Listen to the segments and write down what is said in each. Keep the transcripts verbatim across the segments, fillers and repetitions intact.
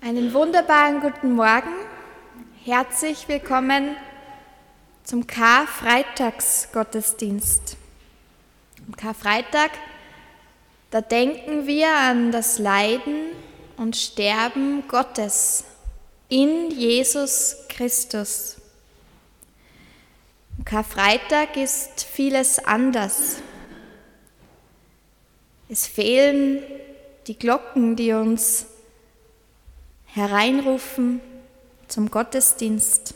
Einen wunderbaren guten Morgen. Herzlich willkommen zum Karfreitagsgottesdienst. Am Karfreitag, da denken wir an das Leiden und Sterben Gottes in Jesus Christus. Am Karfreitag ist vieles anders. Es fehlen die Glocken, die uns hereinrufen zum Gottesdienst.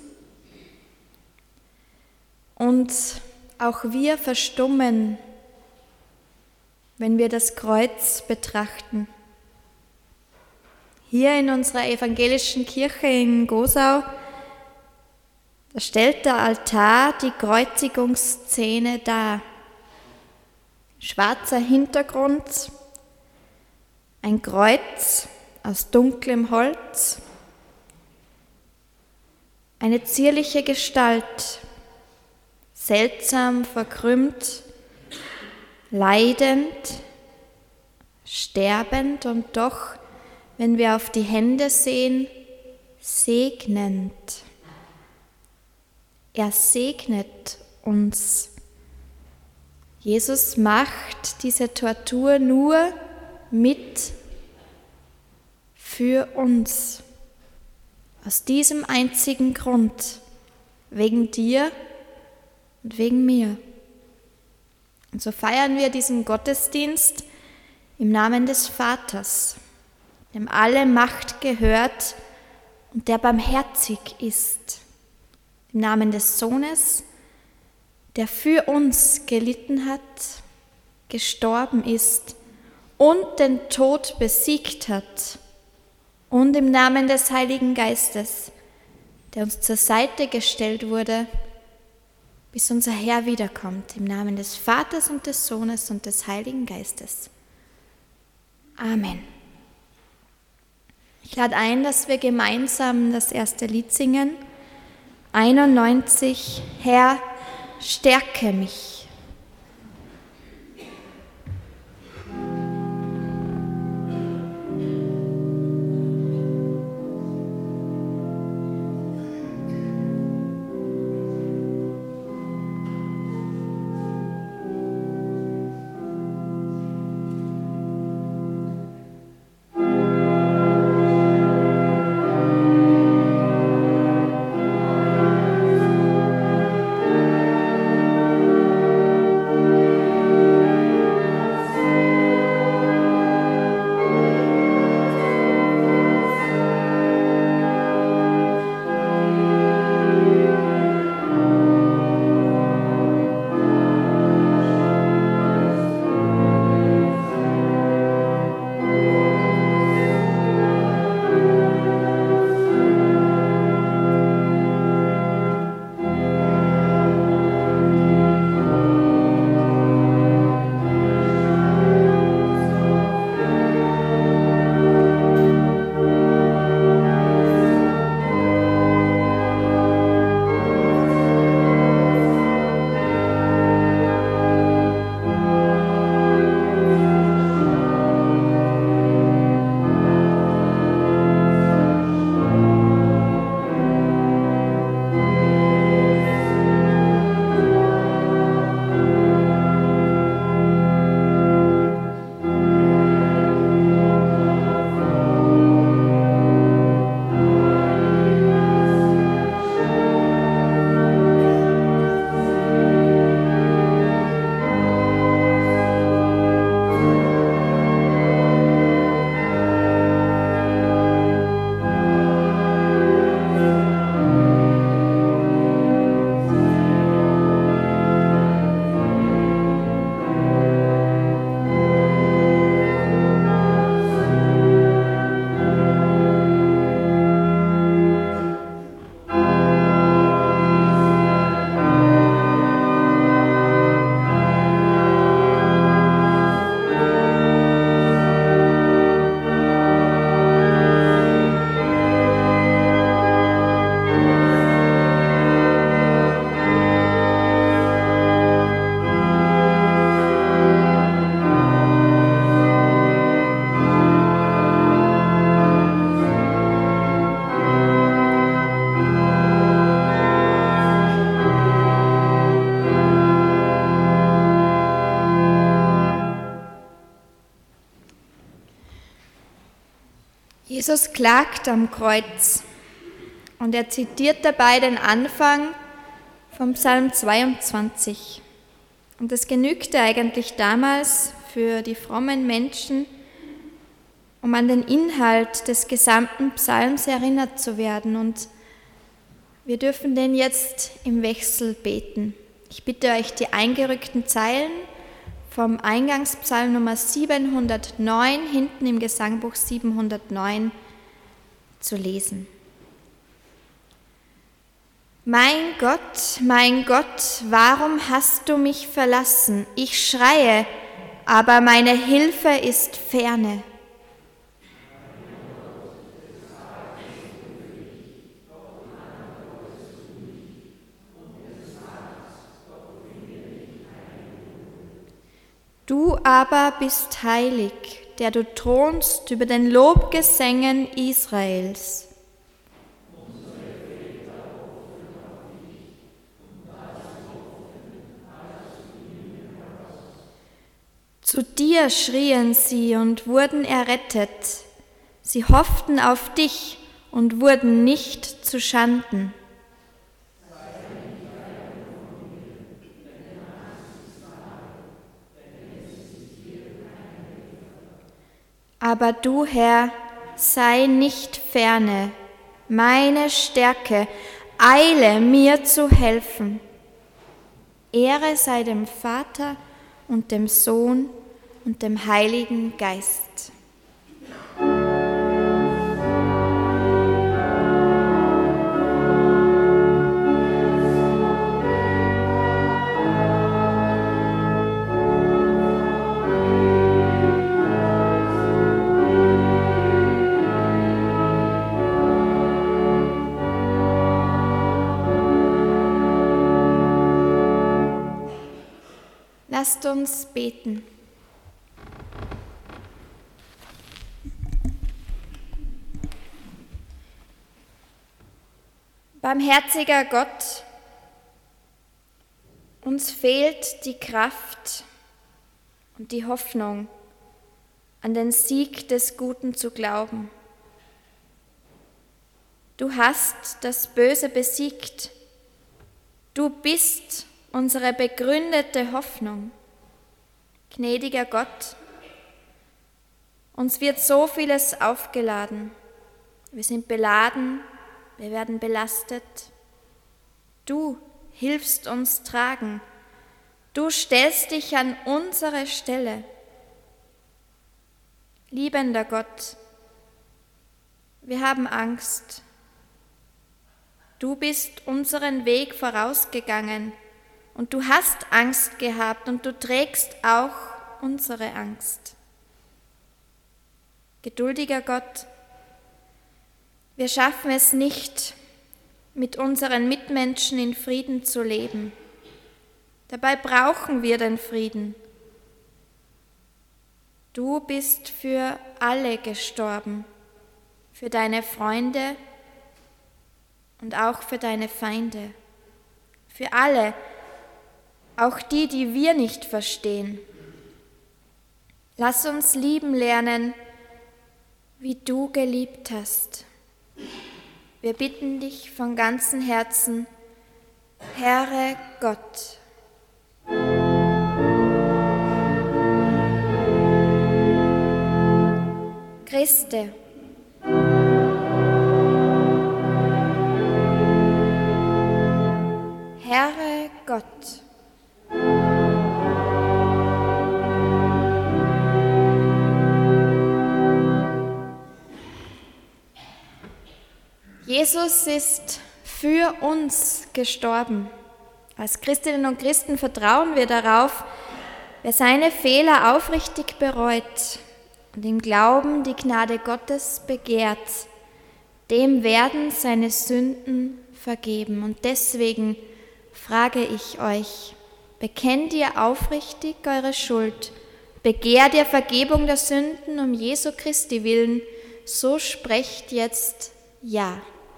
Und auch wir verstummen, wenn wir das Kreuz betrachten. Hier in unserer evangelischen Kirche in Gosau, da stellt der Altar die Kreuzigungsszene dar. Schwarzer Hintergrund, ein Kreuz aus dunklem Holz, eine zierliche Gestalt, seltsam verkrümmt, leidend, sterbend und doch, wenn wir auf die Hände sehen, segnend. Er segnet uns. Jesus macht diese Tortur nur mit für uns. Aus diesem einzigen Grund, wegen dir und wegen mir. Und so feiern wir diesen Gottesdienst im Namen des Vaters, dem alle Macht gehört und der barmherzig ist. Im Namen des Sohnes, der für uns gelitten hat, gestorben ist und den Tod besiegt hat. Und im Namen des Heiligen Geistes, der uns zur Seite gestellt wurde, bis unser Herr wiederkommt. Im Namen des Vaters und des Sohnes und des Heiligen Geistes. Amen. Ich lade ein, dass wir gemeinsam das erste Lied singen. einundneunzig, Herr, stärke mich. Jesus klagt am Kreuz und er zitiert dabei den Anfang vom Psalm zweiundzwanzig. Und das genügte eigentlich damals für die frommen Menschen, um an den Inhalt des gesamten Psalms erinnert zu werden. Und wir dürfen den jetzt im Wechsel beten. Ich bitte euch, die eingerückten Zeilen vom Eingangspsalm Nummer siebenhundertneun, hinten im Gesangbuch siebenhundertneun, zu lesen. Mein Gott, mein Gott, warum hast du mich verlassen? Ich schreie, aber meine Hilfe ist ferne. Du aber bist heilig, der du thronst über den Lobgesängen Israels. Zu dir schrien sie und wurden errettet. Sie hofften auf dich und wurden nicht zu Schanden. Aber du, Herr, sei nicht ferne, meine Stärke, eile mir zu helfen. Ehre sei dem Vater und dem Sohn und dem Heiligen Geist. Lasst uns beten. Barmherziger Gott, uns fehlt die Kraft und die Hoffnung, an den Sieg des Guten zu glauben. Du hast das Böse besiegt. Du bist unsere begründete Hoffnung. Gnädiger Gott, uns wird so vieles aufgeladen. Wir sind beladen, wir werden belastet. Du hilfst uns tragen. Du stellst dich an unsere Stelle. Liebender Gott, wir haben Angst. Du bist unseren Weg vorausgegangen. Und du hast Angst gehabt und du trägst auch unsere Angst. Geduldiger Gott, wir schaffen es nicht, mit unseren Mitmenschen in Frieden zu leben. Dabei brauchen wir den Frieden. Du bist für alle gestorben, für deine Freunde und auch für deine Feinde, für alle, auch die, die wir nicht verstehen. Lass uns lieben lernen, wie du geliebt hast. Wir bitten dich von ganzem Herzen, Herre Gott. Christe. Herre Gott. Jesus ist für uns gestorben. Als Christinnen und Christen vertrauen wir darauf, wer seine Fehler aufrichtig bereut und im Glauben die Gnade Gottes begehrt, dem werden seine Sünden vergeben. Und deswegen frage ich euch, bekennt ihr aufrichtig eure Schuld, begehrt ihr Vergebung der Sünden um Jesu Christi willen, so sprecht jetzt Ja.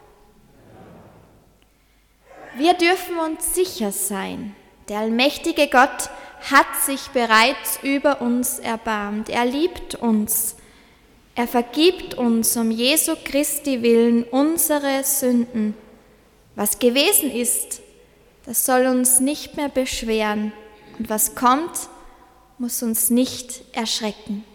Wir dürfen uns sicher sein, der allmächtige Gott hat sich bereits über uns erbarmt. Er liebt uns. Er vergibt uns um Jesu Christi willen unsere Sünden. Was gewesen ist, das soll uns nicht mehr beschweren. Und was kommt, muss uns nicht erschrecken.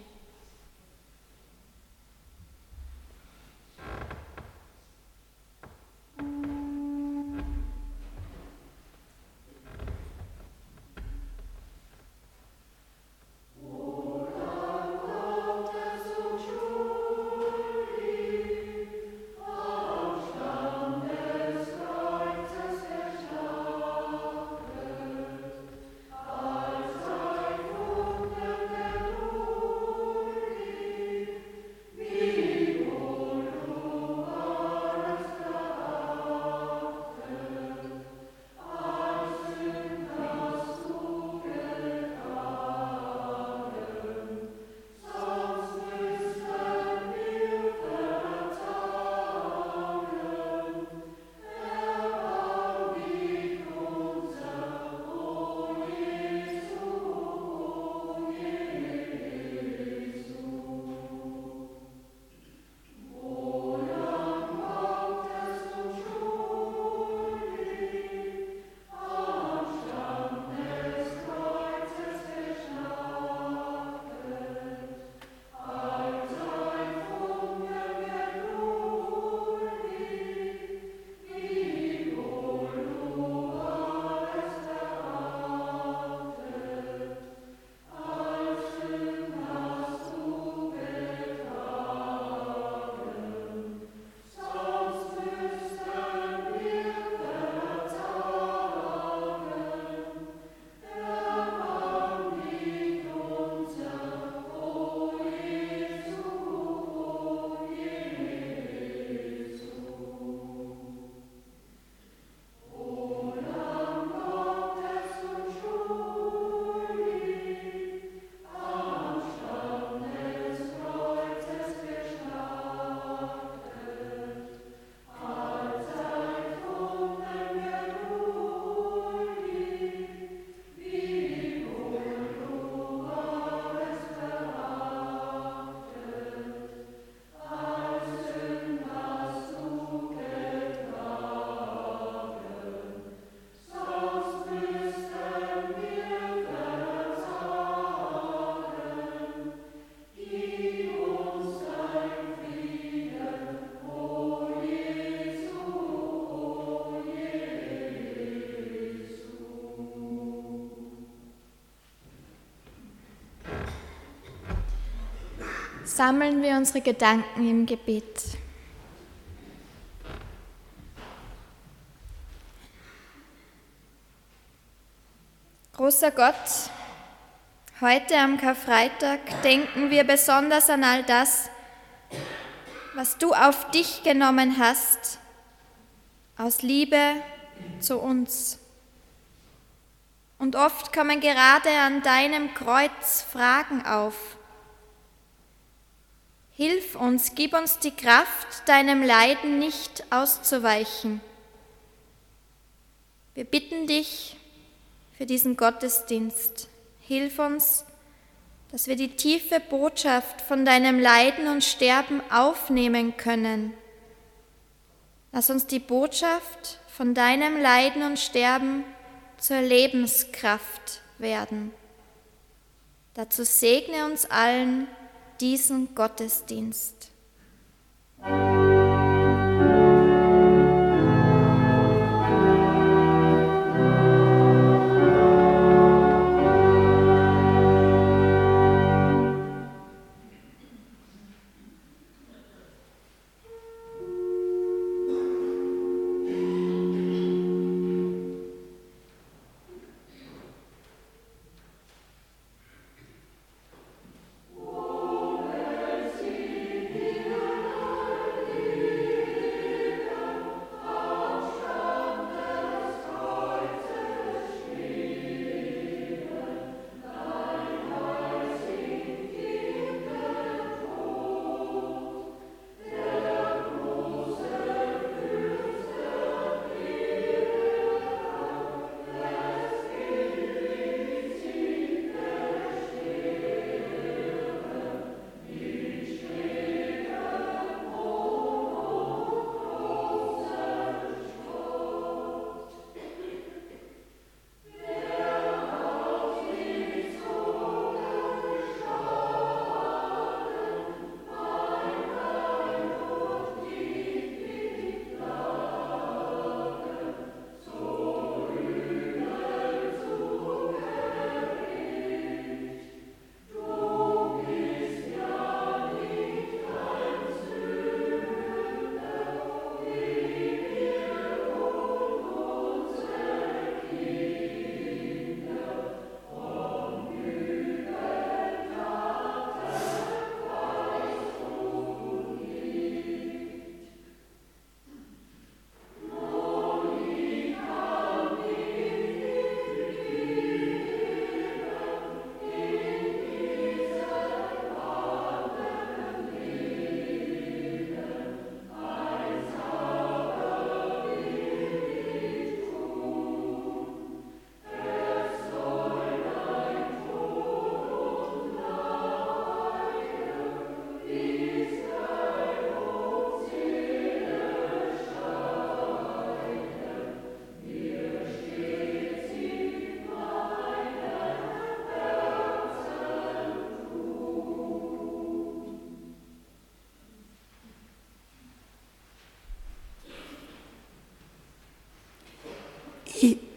Sammeln wir unsere Gedanken im Gebet. Großer Gott, heute am Karfreitag denken wir besonders an all das, was du auf dich genommen hast, aus Liebe zu uns. Und oft kommen gerade an deinem Kreuz Fragen auf. Hilf uns, gib uns die Kraft, deinem Leiden nicht auszuweichen. Wir bitten dich für diesen Gottesdienst. Hilf uns, dass wir die tiefe Botschaft von deinem Leiden und Sterben aufnehmen können. Lass uns die Botschaft von deinem Leiden und Sterben zur Lebenskraft werden. Dazu segne uns allen diesen Gottesdienst.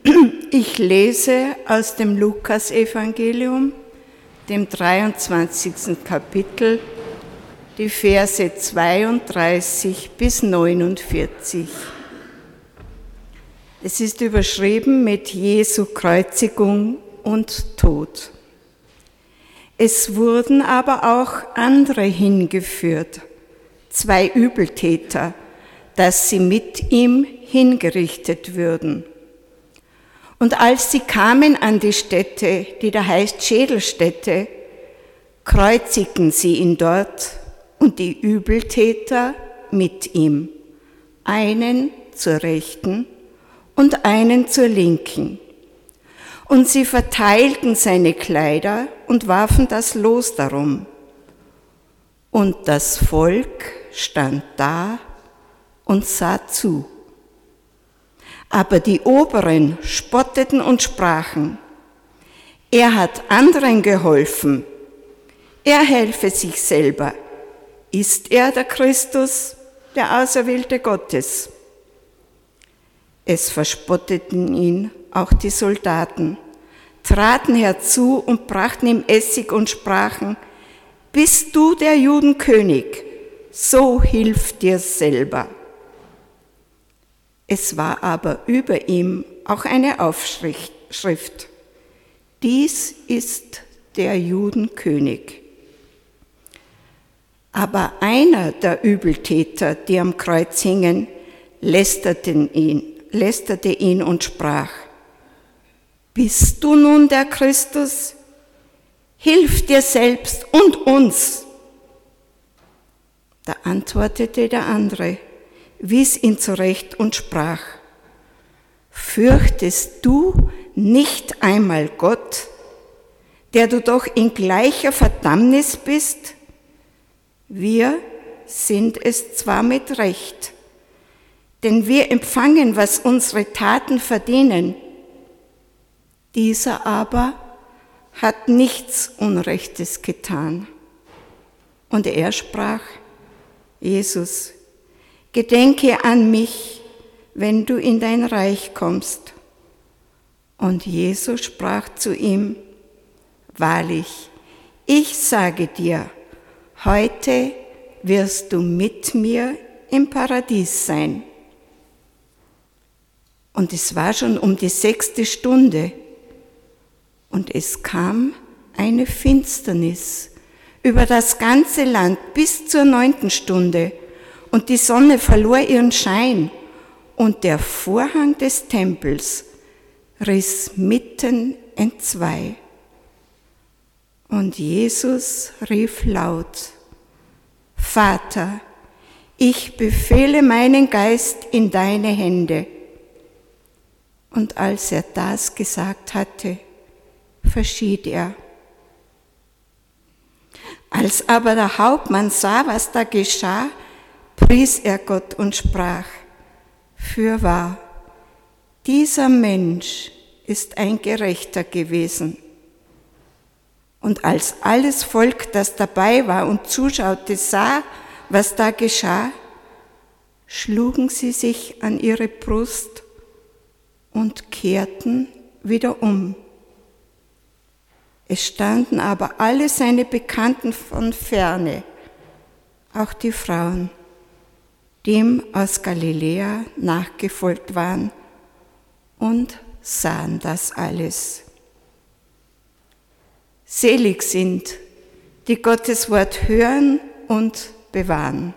Ich lese aus dem Lukasevangelium, dem dreiundzwanzigsten Kapitel, die Verse zweiunddreißig bis neunundvierzig. Es ist überschrieben mit Jesu Kreuzigung und Tod. Es wurden aber auch andere hingeführt, zwei Übeltäter, dass sie mit ihm hingerichtet würden. Und als sie kamen an die Stätte, die da heißt Schädelstätte, kreuzigten sie ihn dort und die Übeltäter mit ihm, einen zur Rechten und einen zur Linken. Und sie verteilten seine Kleider und warfen das Los darum. Und das Volk stand da und sah zu. Aber die Oberen spotteten und sprachen, er hat anderen geholfen, er helfe sich selber. Ist er der Christus, der Auserwählte Gottes? Es verspotteten ihn auch die Soldaten, traten herzu und brachten ihm Essig und sprachen, bist du der Judenkönig, so hilf dir selber. Es war aber über ihm auch eine Aufschrift, dies ist der Judenkönig. Aber einer der Übeltäter, die am Kreuz hingen, lästerte ihn, lästerte ihn und sprach, bist du nun der Christus? Hilf dir selbst und uns. Da antwortete der andere, wies ihn zurecht und sprach, fürchtest du nicht einmal Gott, der du doch in gleicher Verdammnis bist? Wir sind es zwar mit Recht, denn wir empfangen, was unsere Taten verdienen. Dieser aber hat nichts Unrechtes getan. Und er sprach, Jesus, gedenke an mich, wenn du in dein Reich kommst. Und Jesus sprach zu ihm, wahrlich, ich sage dir, heute wirst du mit mir im Paradies sein. Und es war schon um die sechste Stunde. Und es kam eine Finsternis über das ganze Land bis zur neunten Stunde. Und die Sonne verlor ihren Schein. Und der Vorhang des Tempels riss mitten entzwei. Und Jesus rief laut, Vater, ich befehle meinen Geist in deine Hände. Und als er das gesagt hatte, verschied er. Als aber der Hauptmann sah, was da geschah, pries er Gott und sprach, fürwahr, dieser Mensch ist ein Gerechter gewesen. Und als alles Volk, das dabei war und zuschaute, sah, was da geschah, schlugen sie sich an ihre Brust und kehrten wieder um. Es standen aber alle seine Bekannten von ferne, auch die Frauen, die ihm aus Galiläa nachgefolgt waren und sahen das alles. Selig sind, die Gottes Wort hören und bewahren.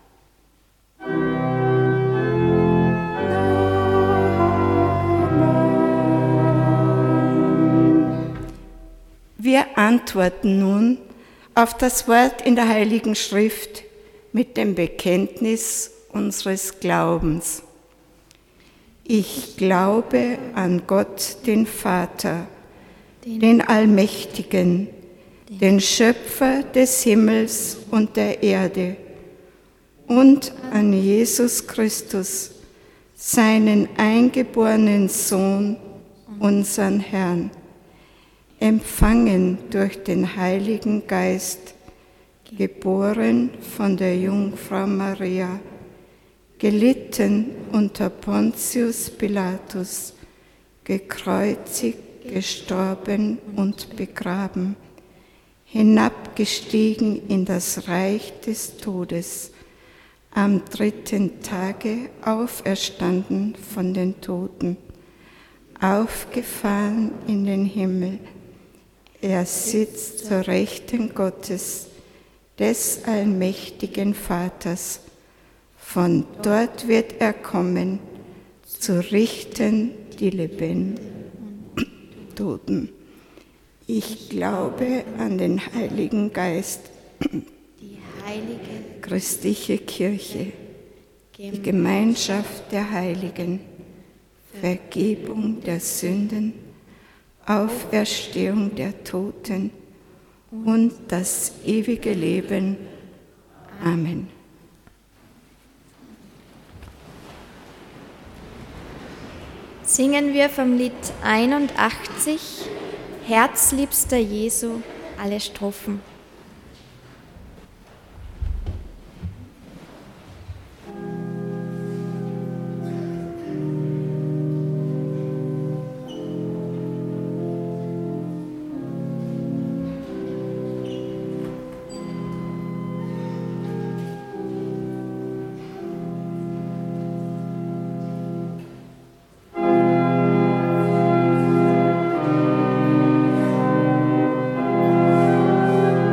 Wir antworten nun auf das Wort in der Heiligen Schrift mit dem Bekenntnis unseres Glaubens. Ich glaube an Gott, den Vater, den Allmächtigen, den Schöpfer des Himmels und der Erde, und an Jesus Christus, seinen eingeborenen Sohn, unseren Herrn, empfangen durch den Heiligen Geist, geboren von der Jungfrau Maria, gelitten unter Pontius Pilatus, gekreuzigt, gestorben und begraben, hinabgestiegen in das Reich des Todes, am dritten Tage auferstanden von den Toten, aufgefahren in den Himmel. Er sitzt zur Rechten Gottes, des allmächtigen Vaters. Von dort wird er kommen, zu richten die Lebenden und Toten. Ich glaube an den Heiligen Geist, die heilige christliche Kirche, die Gemeinschaft der Heiligen, Vergebung der Sünden, Auferstehung der Toten und das ewige Leben. Amen. Singen wir vom Lied einundachtzig, Herzliebster Jesu, alle Strophen. Thank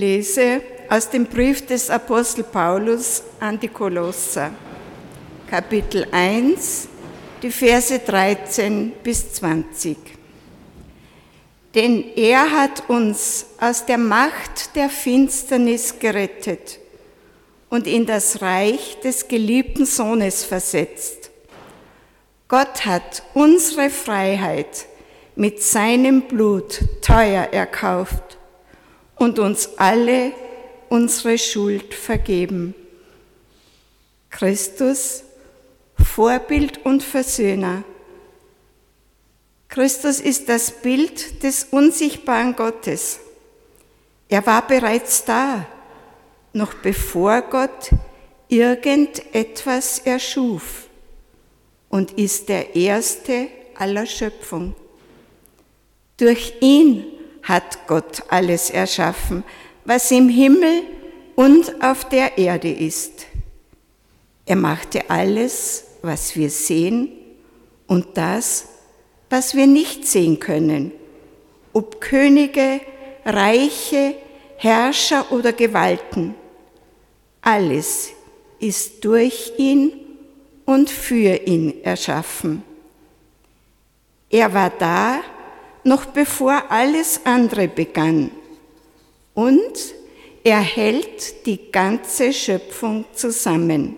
lese aus dem Brief des Apostel Paulus an die Kolosser, Kapitel eins, die Verse dreizehn bis zwanzig. Denn er hat uns aus der Macht der Finsternis gerettet und in das Reich des geliebten Sohnes versetzt. Gott hat unsere Freiheit mit seinem Blut teuer erkauft und uns alle unsere Schuld vergeben. Christus, Vorbild und Versöhner. Christus ist das Bild des unsichtbaren Gottes. Er war bereits da, noch bevor Gott irgendetwas erschuf, und ist der Erste aller Schöpfung. Durch ihn hat Gott alles erschaffen, was im Himmel und auf der Erde ist. Er machte alles, was wir sehen, und das, was wir nicht sehen können, ob Könige, Reiche, Herrscher oder Gewalten. Alles ist durch ihn und für ihn erschaffen. Er war da, noch bevor alles andere begann, und er hält die ganze Schöpfung zusammen.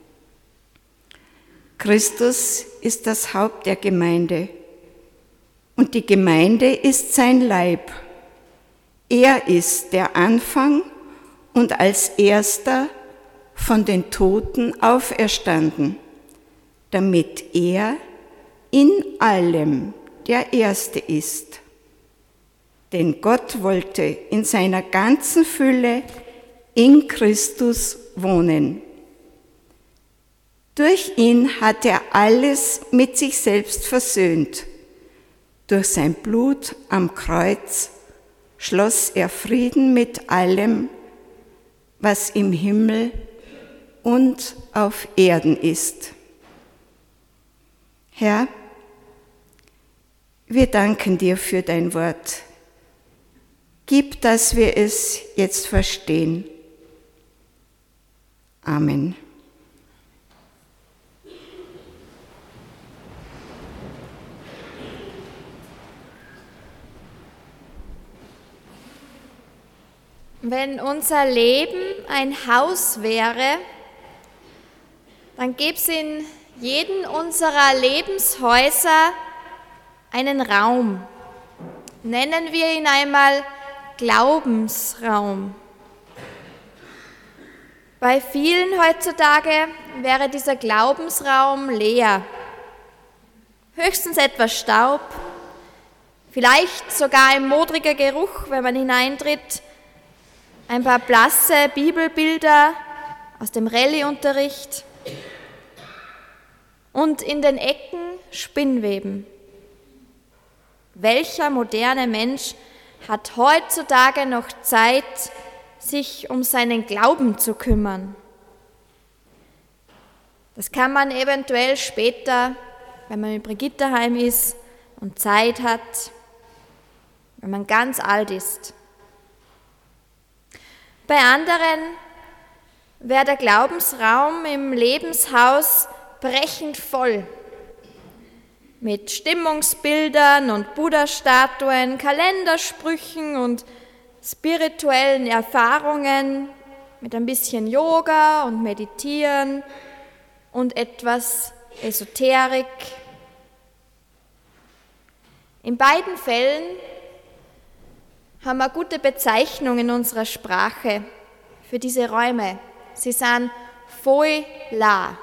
Christus ist das Haupt der Gemeinde und die Gemeinde ist sein Leib. Er ist der Anfang und als Erster von den Toten auferstanden, damit er in allem der Erste ist. Denn Gott wollte in seiner ganzen Fülle in Christus wohnen. Durch ihn hat er alles mit sich selbst versöhnt. Durch sein Blut am Kreuz schloss er Frieden mit allem, was im Himmel und auf Erden ist. Herr, wir danken dir für dein Wort. Gib, dass wir es jetzt verstehen. Amen. Wenn unser Leben ein Haus wäre, dann gäbe es in jedem unserer Lebenshäuser einen Raum. Nennen wir ihn einmal Glaubensraum. Bei vielen heutzutage wäre dieser Glaubensraum leer. Höchstens etwas Staub, vielleicht sogar ein modriger Geruch, wenn man hineintritt, ein paar blasse Bibelbilder aus dem Rallye-Unterricht und in den Ecken Spinnweben. Welcher moderne Mensch hat heutzutage noch Zeit, sich um seinen Glauben zu kümmern? Das kann man eventuell später, wenn man in Brigitte heim ist und Zeit hat, wenn man ganz alt ist. Bei anderen wäre der Glaubensraum im Lebenshaus brechend voll. Mit Stimmungsbildern und Buddha-Statuen, Kalendersprüchen und spirituellen Erfahrungen, mit ein bisschen Yoga und Meditieren und etwas Esoterik. In beiden Fällen haben wir gute Bezeichnungen in unserer Sprache für diese Räume. Sie sind Phoi La.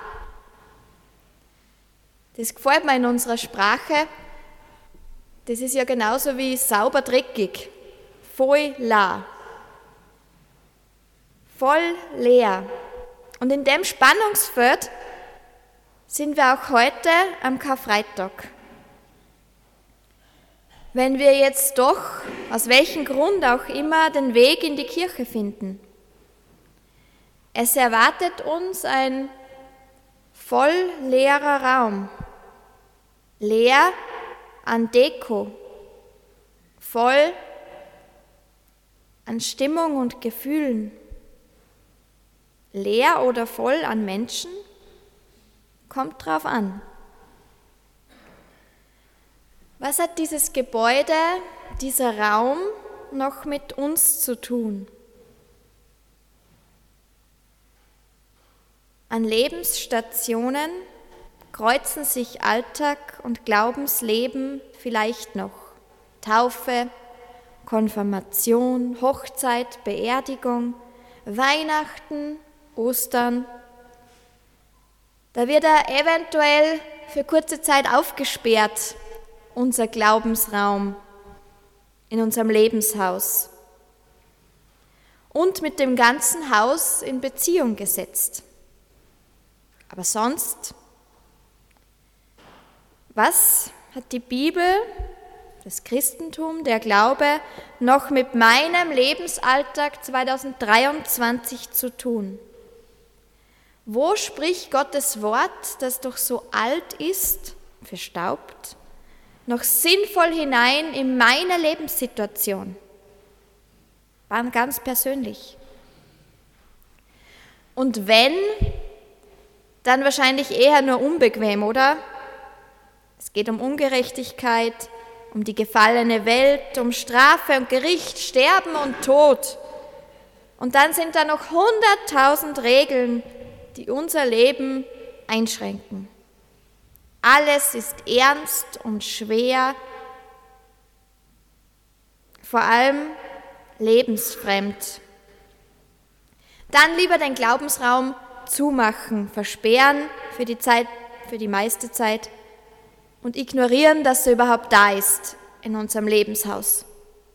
Das gefällt mir in unserer Sprache. Das ist ja genauso wie sauber dreckig. Phoi La. Voll leer. Und in dem Spannungsfeld sind wir auch heute am Karfreitag. Wenn wir jetzt doch, aus welchem Grund auch immer, den Weg in die Kirche finden. Es erwartet uns ein voll leerer Raum, leer an Deko, voll an Stimmung und Gefühlen? Leer oder voll an Menschen? Kommt drauf an. Was hat dieses Gebäude, dieser Raum noch mit uns zu tun? An Lebensstationen kreuzen sich Alltag und Glaubensleben vielleicht noch. Taufe, Konfirmation, Hochzeit, Beerdigung, Weihnachten, Ostern. Da wird er eventuell für kurze Zeit aufgesperrt, unser Glaubensraum in unserem Lebenshaus, und mit dem ganzen Haus in Beziehung gesetzt. Aber sonst, was hat die Bibel, das Christentum, der Glaube noch mit meinem Lebensalltag zweitausenddreiundzwanzig zu tun? Wo spricht Gottes Wort, das doch so alt ist, verstaubt, noch sinnvoll hinein in meine Lebenssituation? Ganz persönlich. Und wenn, dann wahrscheinlich eher nur unbequem, oder? Es geht um Ungerechtigkeit, um die gefallene Welt, um Strafe und Gericht, Sterben und Tod. Und dann sind da noch hunderttausend Regeln, die unser Leben einschränken. Alles ist ernst und schwer, vor allem lebensfremd. Dann lieber den Glaubensraum zumachen, versperren für die Zeit, für die meiste Zeit und ignorieren, dass er überhaupt da ist in unserem Lebenshaus.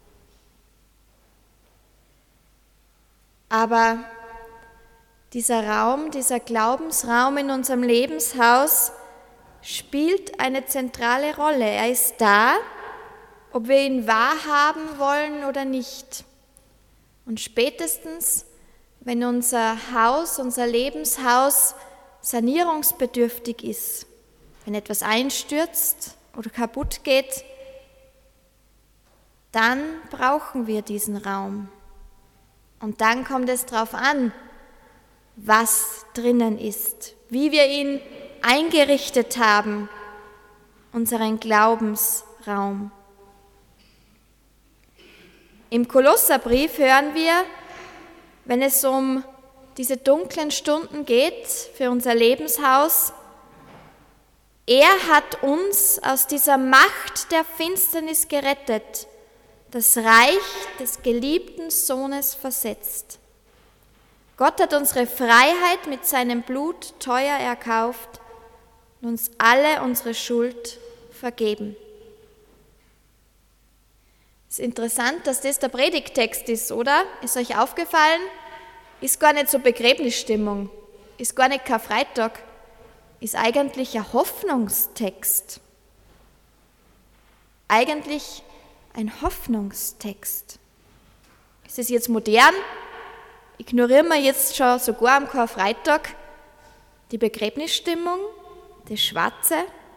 Aber dieser Raum, dieser Glaubensraum in unserem Lebenshaus spielt eine zentrale Rolle. Er ist da, ob wir ihn wahrhaben wollen oder nicht. Und spätestens, wenn unser Haus, unser Lebenshaus sanierungsbedürftig ist, wenn etwas einstürzt oder kaputt geht, dann brauchen wir diesen Raum. Und dann kommt es darauf an, was drinnen ist, wie wir ihn eingerichtet haben, unseren Glaubensraum. Im Kolosserbrief hören wir, wenn es um diese dunklen Stunden geht für unser Lebenshaus, er hat uns aus dieser Macht der Finsternis gerettet, das Reich des geliebten Sohnes versetzt. Gott hat unsere Freiheit mit seinem Blut teuer erkauft und uns alle unsere Schuld vergeben. Es ist interessant, dass das der Predigttext ist, oder? Ist euch aufgefallen? Ist gar nicht so Begräbnisstimmung, ist gar nicht Karfreitag, ist eigentlich ein Hoffnungstext. Eigentlich ein Hoffnungstext. Ist es jetzt modern? Ignorieren wir jetzt schon sogar am Karfreitag die Begräbnisstimmung, das Schwarze?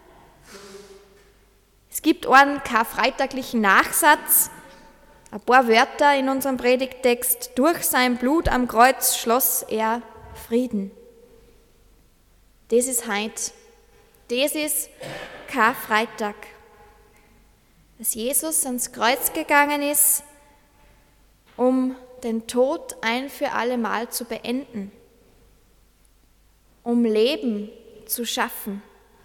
Es gibt einen karfreitaglichen Nachsatz, ein paar Wörter in unserem Predigttext. Durch sein Blut am Kreuz schloss er Frieden. Das ist heut. Das ist Karfreitag. Dass Jesus ans Kreuz gegangen ist, um den Tod ein für alle Mal zu beenden, um Leben zu schaffen.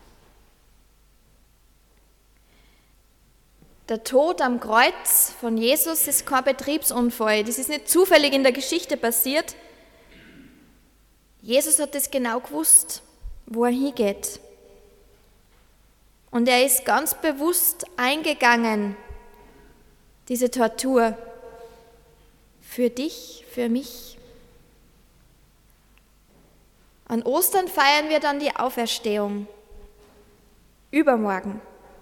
Der Tod am Kreuz von Jesus ist kein Betriebsunfall. Das ist nicht zufällig in der Geschichte passiert. Jesus hat es genau gewusst, wo er hingeht. Und er ist ganz bewusst eingegangen, diese Tortur, für dich, für mich. An Ostern feiern wir dann die Auferstehung. Übermorgen.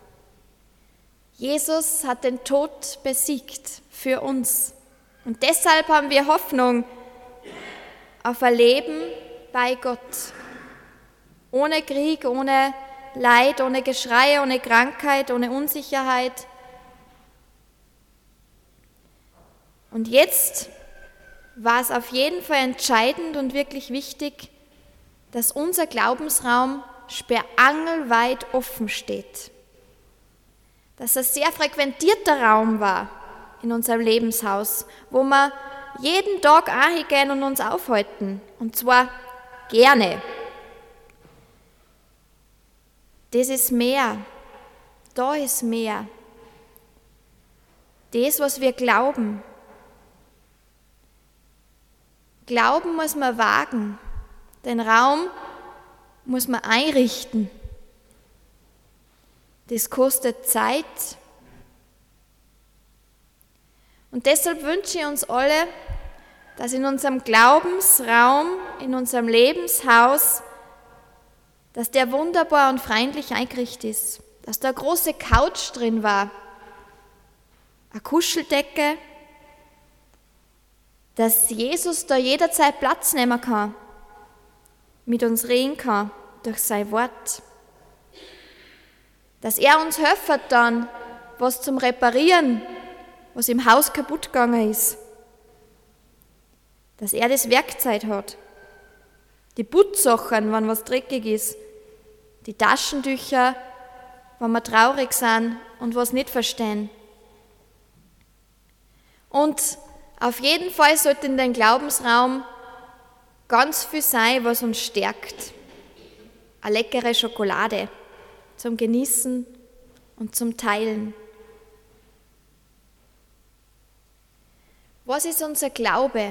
Jesus hat den Tod besiegt für uns. Und deshalb haben wir Hoffnung auf ein Leben bei Gott. Ohne Krieg, ohne Leid, ohne Geschrei, ohne Krankheit, ohne Unsicherheit. Und jetzt war es auf jeden Fall entscheidend und wirklich wichtig, dass unser Glaubensraum sperrangelweit offen steht. Dass es ein sehr frequentierter Raum war in unserem Lebenshaus, wo wir jeden Tag hingehen und uns aufhalten. Und zwar gerne. Das ist mehr. Da ist mehr. Das, was wir glauben. Glauben muss man wagen. Den Raum muss man einrichten. Das kostet Zeit. Und deshalb wünsche ich uns alle, dass in unserem Glaubensraum, in unserem Lebenshaus, dass der wunderbar und freundlich eingerichtet ist, dass da eine große Couch drin war, eine Kuscheldecke, dass Jesus da jederzeit Platz nehmen kann, mit uns reden kann durch sein Wort, dass er uns hilft dann, was zum Reparieren, was im Haus kaputt gegangen ist, dass er das Werkzeug hat, die Putzsachen, wenn was dreckig ist, die Taschentücher, wenn wir traurig sind und was nicht verstehen. Und auf jeden Fall sollte in den Glaubensraum ganz viel sein, was uns stärkt. Eine leckere Schokolade zum Genießen und zum Teilen. Was ist unser Glaube?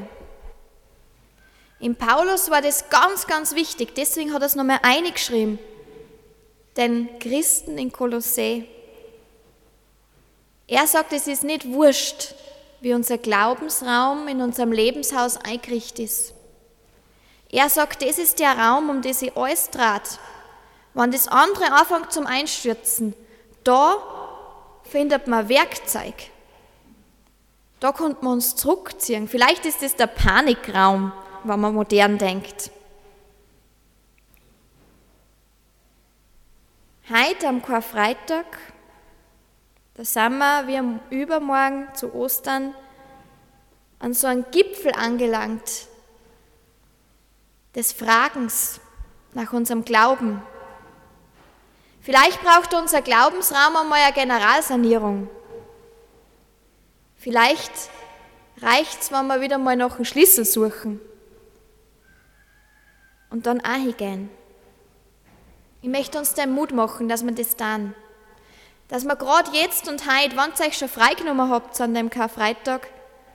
Im Paulus war das ganz, ganz wichtig, deswegen hat er es nochmal eingeschrieben. Den Christen in Kolossä. Er sagt, es ist nicht wurscht, wie unser Glaubensraum in unserem Lebenshaus eingerichtet ist. Er sagt, das ist der Raum, um den sich alles dreht. Wenn das andere anfängt zum Einstürzen, da findet man Werkzeug. Da konnte man uns zurückziehen. Vielleicht ist das der Panikraum, wenn man modern denkt. Heute am Karfreitag, da sind wir wie am Übermorgen zu Ostern an so einem Gipfel angelangt, des Fragens nach unserem Glauben. Vielleicht braucht unser Glaubensraum einmal eine Generalsanierung. Vielleicht reicht es, wenn wir wieder mal nach einem Schlüssel suchen und dann auch hingehen. Ich möchte uns den Mut machen, dass wir das tun. Dass wir gerade jetzt und heute, wenn ihr euch schon freigenommen habt an dem Karfreitag,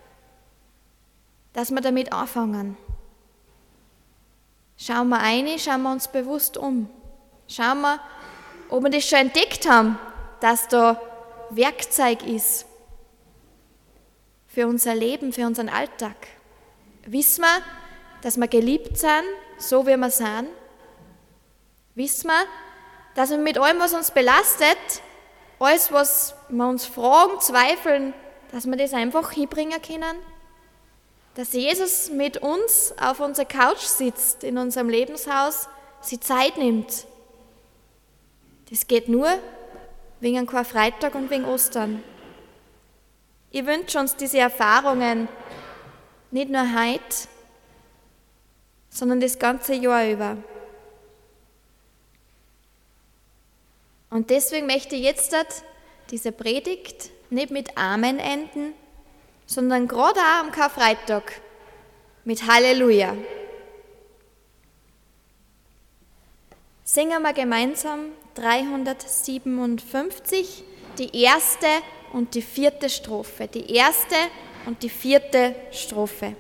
dass wir damit anfangen. Schauen wir rein, schauen wir uns bewusst um. Schauen wir, ob wir das schon entdeckt haben, dass da Werkzeug ist für unser Leben, für unseren Alltag. Wissen wir, dass wir geliebt sind, so wie wir sind? Wissen wir, dass wir mit allem, was uns belastet, alles, was wir uns fragen, zweifeln, dass wir das einfach hinbringen können? Dass Jesus mit uns auf unserer Couch sitzt, in unserem Lebenshaus, sich Zeit nimmt. Das geht nur wegen Karfreitag und wegen Ostern. Ich wünsche uns diese Erfahrungen nicht nur heute, sondern das ganze Jahr über. Und deswegen möchte ich jetzt diese Predigt nicht mit Amen enden, sondern gerade auch am Karfreitag mit Halleluja. Singen wir gemeinsam dreihundertsiebenundfünfzig, die erste und die vierte Strophe. Die erste und die vierte Strophe.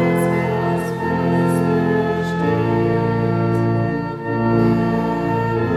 Thank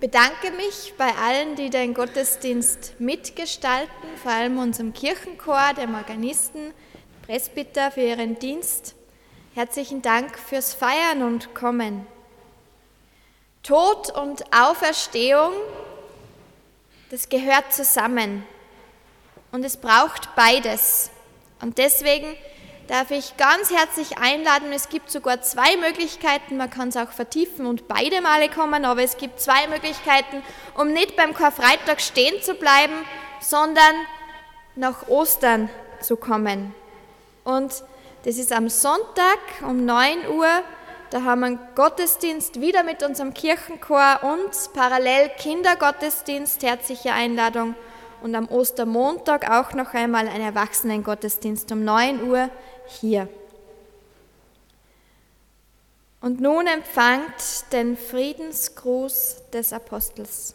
bedanke mich bei allen, die den Gottesdienst mitgestalten, vor allem unserem Kirchenchor, dem Organisten, Presbyter für ihren Dienst. Herzlichen Dank fürs Feiern und Kommen. Tod und Auferstehung, das gehört zusammen und es braucht beides. Und deswegen darf ich ganz herzlich einladen, es gibt sogar zwei Möglichkeiten, man kann es auch vertiefen und beide Male kommen, aber es gibt zwei Möglichkeiten, um nicht beim Karfreitag stehen zu bleiben, sondern nach Ostern zu kommen. Und das ist am Sonntag um neun Uhr, da haben wir einen Gottesdienst wieder mit unserem Kirchenchor und parallel Kindergottesdienst, herzliche Einladung. Und am Ostermontag auch noch einmal ein Erwachsenengottesdienst um neun Uhr hier. Und nun empfangt den Friedensgruß des Apostels.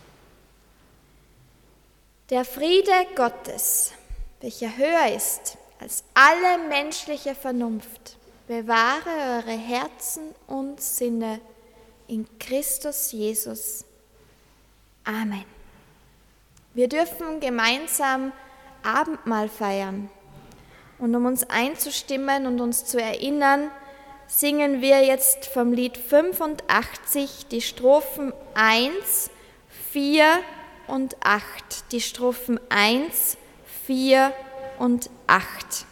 Der Friede Gottes, welcher höher ist als alle menschliche Vernunft, bewahre eure Herzen und Sinne in Christus Jesus. Amen. Wir dürfen gemeinsam Abendmahl feiern. Und um uns einzustimmen und uns zu erinnern, singen wir jetzt vom Lied fünfundachtzig die Strophen eins, vier und acht. Die Strophen eins, vier und acht.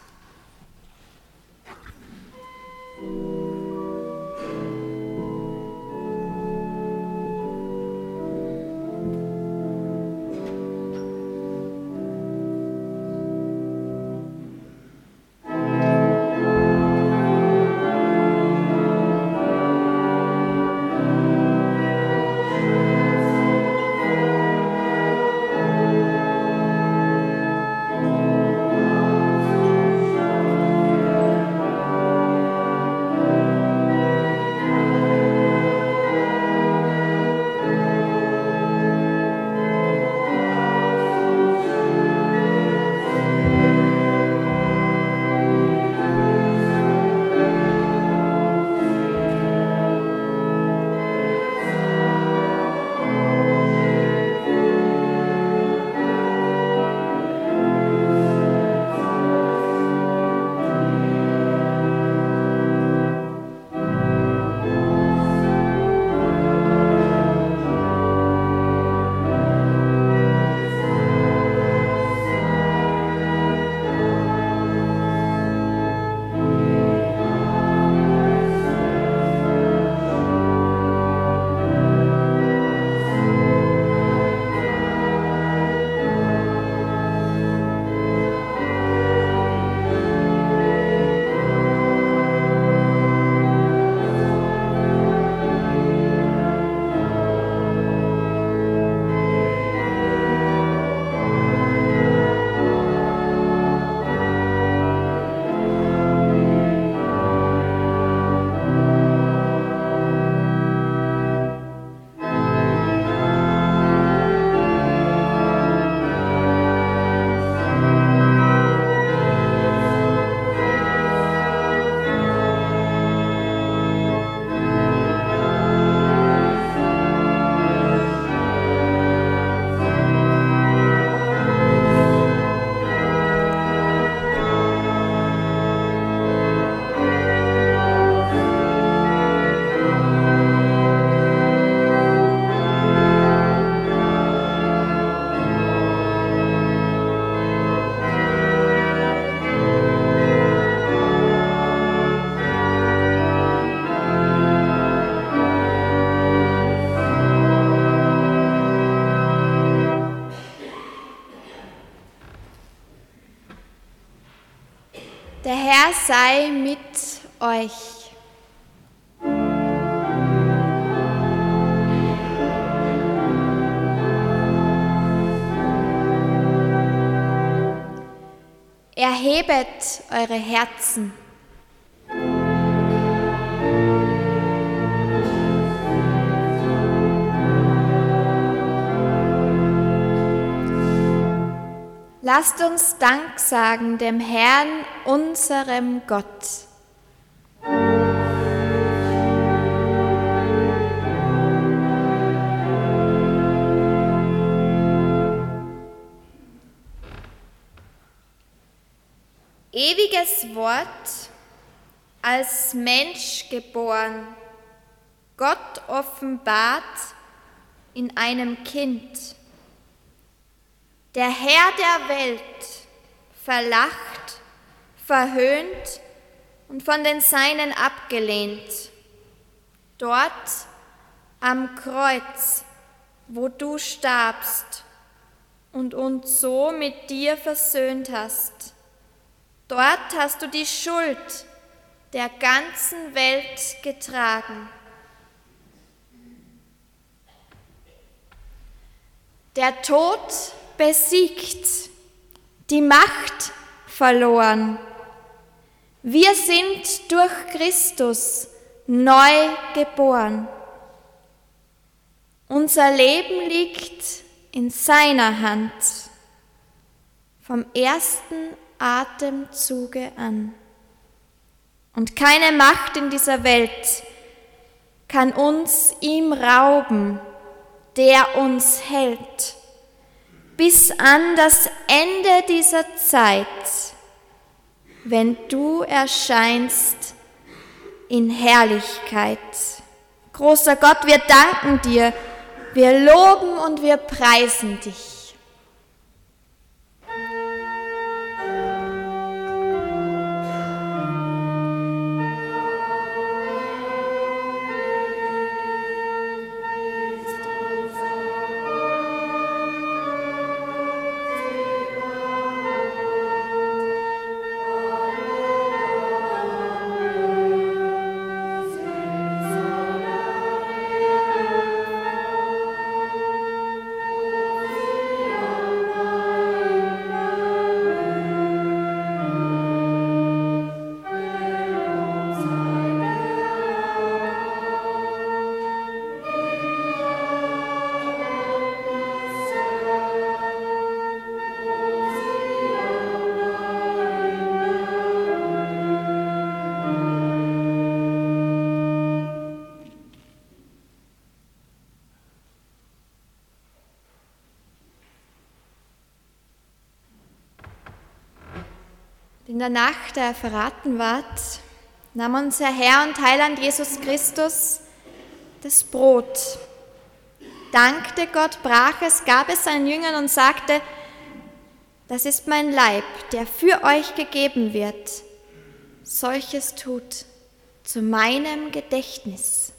Der Herr sei mit euch. Erhebet eure Herzen. Lasst uns Dank sagen dem Herrn, unserem Gott. Ewiges Wort, als Mensch geboren, Gott offenbart in einem Kind. Der Herr der Welt, verlacht, verhöhnt und von den Seinen abgelehnt. Dort am Kreuz, wo du starbst und uns so mit dir versöhnt hast. Dort hast du die Schuld der ganzen Welt getragen. Der Tod besiegt, die Macht verloren. Wir sind durch Christus neu geboren. Unser Leben liegt in seiner Hand, vom ersten Atemzuge an. Und keine Macht in dieser Welt kann uns ihm rauben, der uns hält, bis an das Ende dieser Zeit, wenn du erscheinst in Herrlichkeit. Großer Gott, wir danken dir, wir loben und wir preisen dich. In der Nacht, da er verraten ward, nahm unser Herr und Heiland Jesus Christus das Brot, dankte Gott, brach es, gab es seinen Jüngern und sagte: Das ist mein Leib, der für euch gegeben wird. Solches tut zu meinem Gedächtnis.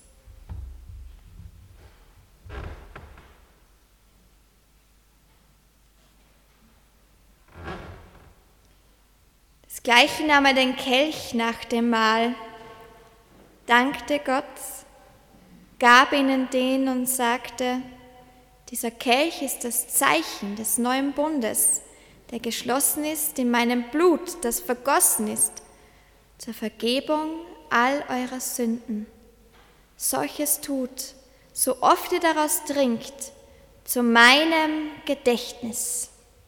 Gleich nahm er den Kelch nach dem Mahl, dankte Gott, gab ihnen den und sagte: Dieser Kelch ist das Zeichen des neuen Bundes, der geschlossen ist in meinem Blut, das vergossen ist, zur Vergebung all eurer Sünden. Solches tut, so oft ihr daraus trinkt, zu meinem Gedächtnis.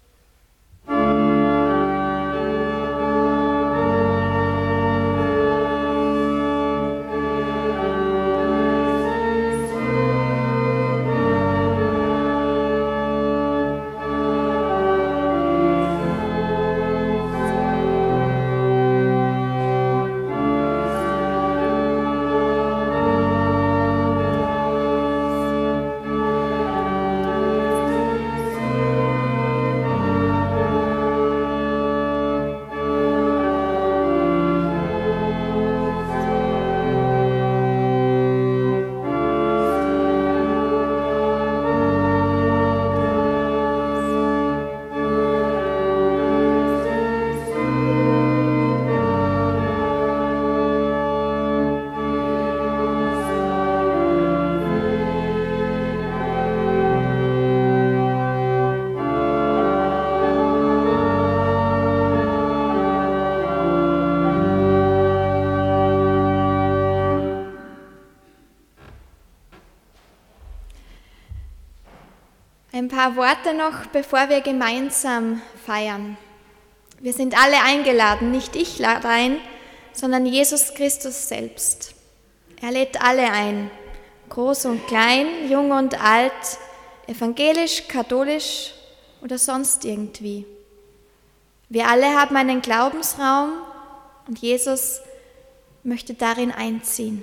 Ein paar Worte noch, bevor wir gemeinsam feiern. Wir sind alle eingeladen, nicht ich lade ein, sondern Jesus Christus selbst. Er lädt alle ein, groß und klein, jung und alt, evangelisch, katholisch oder sonst irgendwie. Wir alle haben einen Glaubensraum und Jesus möchte darin einziehen.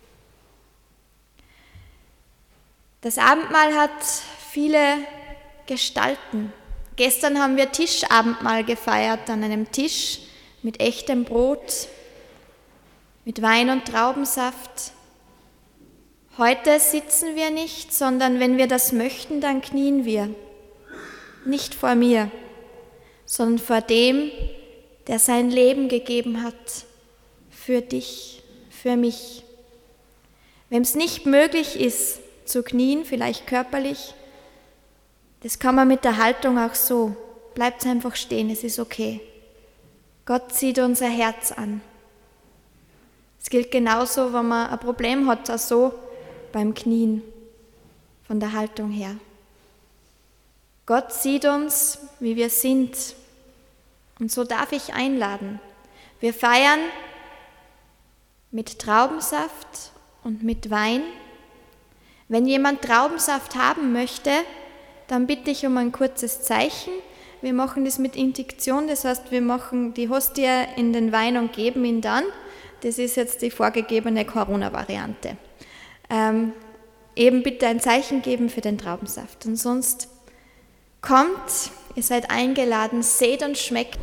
Das Abendmahl hat viele Gestalten. Gestern haben wir Tischabendmahl gefeiert an einem Tisch mit echtem Brot, mit Wein und Traubensaft. Heute sitzen wir nicht, sondern wenn wir das möchten, dann knien wir. Nicht vor mir, sondern vor dem, der sein Leben gegeben hat für dich, für mich. Wem es nicht möglich ist, zu knien, vielleicht körperlich, das kann man mit der Haltung auch so. Bleibt einfach stehen, es ist okay. Gott sieht unser Herz an. Es gilt genauso, wenn man ein Problem hat, auch so beim Knien, von der Haltung her. Gott sieht uns, wie wir sind. Und so darf ich einladen. Wir feiern mit Traubensaft und mit Wein. Wenn jemand Traubensaft haben möchte, dann bitte ich um ein kurzes Zeichen. Wir machen das mit Intiktion, das heißt, wir machen die Hostie in den Wein und geben ihn dann. Das ist jetzt die vorgegebene Corona-Variante. Ähm, eben bitte ein Zeichen geben für den Traubensaft. Und sonst kommt, ihr seid eingeladen, seht und schmeckt.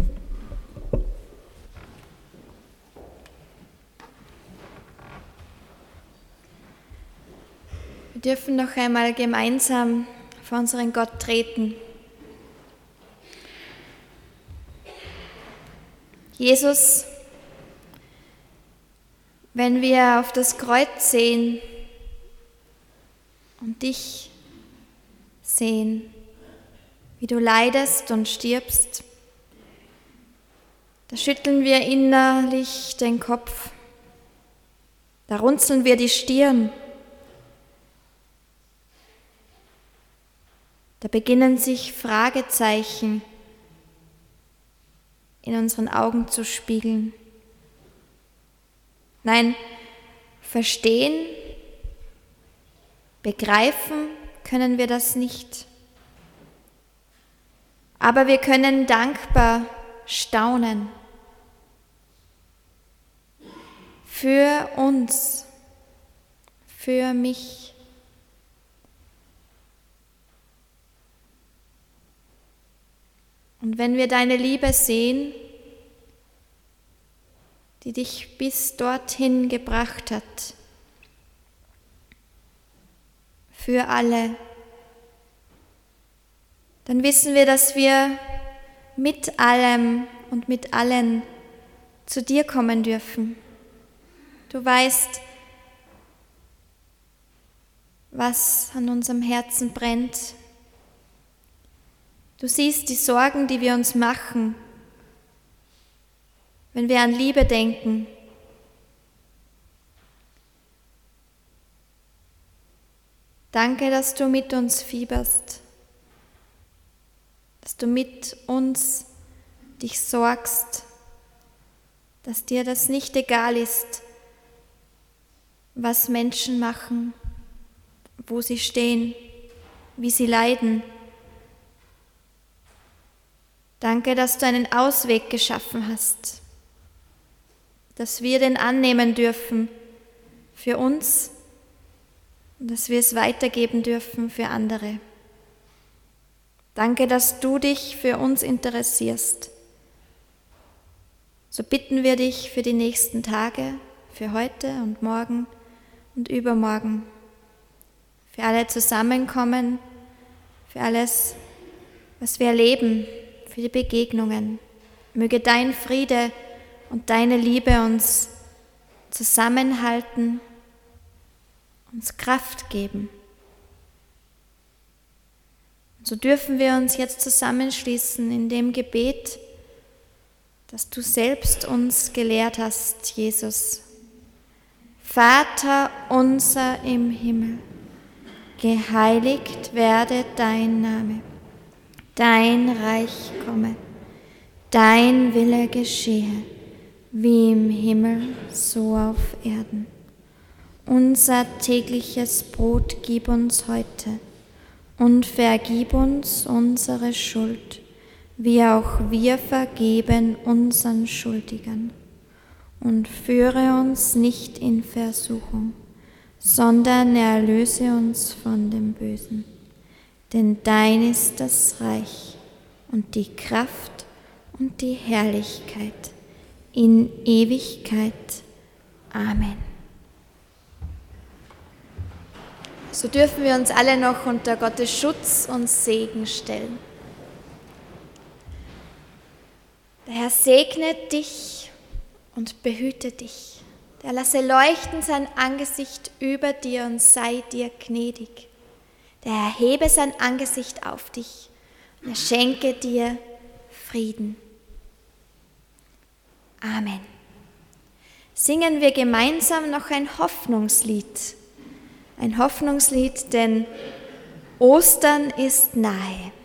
Wir dürfen noch einmal gemeinsam vor unseren Gott treten. Jesus, wenn wir auf das Kreuz sehen und dich sehen, wie du leidest und stirbst, da schütteln wir innerlich den Kopf, da runzeln wir die Stirn, da beginnen sich Fragezeichen in unseren Augen zu spiegeln. Nein, verstehen, begreifen können wir das nicht. Aber wir können dankbar staunen für uns, für mich. Und wenn wir deine Liebe sehen, die dich bis dorthin gebracht hat, für alle, dann wissen wir, dass wir mit allem und mit allen zu dir kommen dürfen. Du weißt, was an unserem Herzen brennt. Du siehst die Sorgen, die wir uns machen, wenn wir an Liebe denken. Danke, dass du mit uns fieberst, dass du mit uns dich sorgst, dass dir das nicht egal ist, was Menschen machen, wo sie stehen, wie sie leiden. Danke, dass du einen Ausweg geschaffen hast, dass wir den annehmen dürfen für uns und dass wir es weitergeben dürfen für andere. Danke, dass du dich für uns interessierst. So bitten wir dich für die nächsten Tage, für heute und morgen und übermorgen, für alle Zusammenkommen, für alles, was wir erleben, für die Begegnungen. Möge dein Friede und deine Liebe uns zusammenhalten, uns Kraft geben. Und so dürfen wir uns jetzt zusammenschließen in dem Gebet, das du selbst uns gelehrt hast, Jesus. Vater unser im Himmel, geheiligt werde dein Name. Dein Reich komme, dein Wille geschehe, wie im Himmel, so auf Erden. Unser tägliches Brot gib uns heute und vergib uns unsere Schuld, wie auch wir vergeben unseren Schuldigern. Und führe uns nicht in Versuchung, sondern erlöse uns von dem Bösen. Denn dein ist das Reich und die Kraft und die Herrlichkeit in Ewigkeit. Amen. So dürfen wir uns alle noch unter Gottes Schutz und Segen stellen. Der Herr segne dich und behüte dich. Der lasse leuchten sein Angesicht über dir und sei dir gnädig. Der erhebe sein Angesicht auf dich und er schenke dir Frieden. Amen. Singen wir gemeinsam noch ein Hoffnungslied. Ein Hoffnungslied, denn Ostern ist nahe.